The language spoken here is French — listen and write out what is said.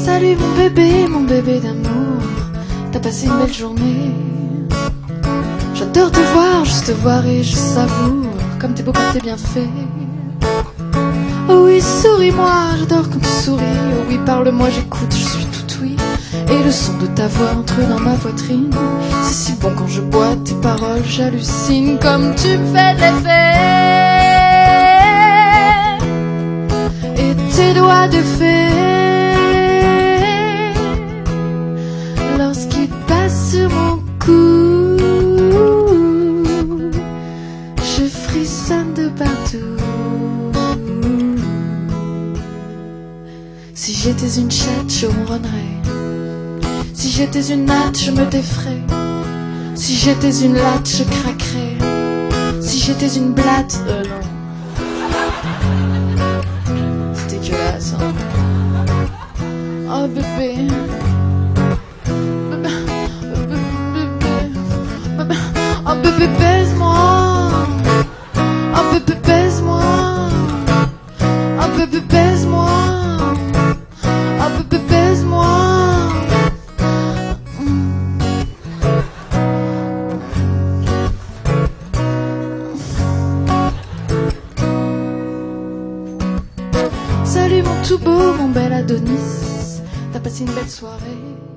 Salut mon bébé d'amour, t'as passé une belle journée. J'adore te voir, juste te voir et je savoure comme t'es beau, comme t'es bien fait. Oh oui, souris-moi, j'adore quand tu souris. Oh oui, parle-moi, j'écoute, je suis tout oui. Et le son de ta voix entre dans ma poitrine. C'est si bon quand je bois tes paroles, j'hallucine comme tu me fais de l'effet. Et tes doigts de fée, lorsqu'ils passent sur mon cou, je frissonne de partout. Si j'étais une chatte, je ronronnerais. Si j'étais une natte, je me défrais. Si j'étais une latte, je craquerais. Si j'étais une blatte, non. C'est dégueulasse, hein. Oh bébé. Oh bébé, baise-moi. Oh bébé, baise-moi. Oh bébé, baise-moi. Oh bébé, baise-moi. Salut mon tout beau, mon bel Adonis, t'as passé une belle soirée.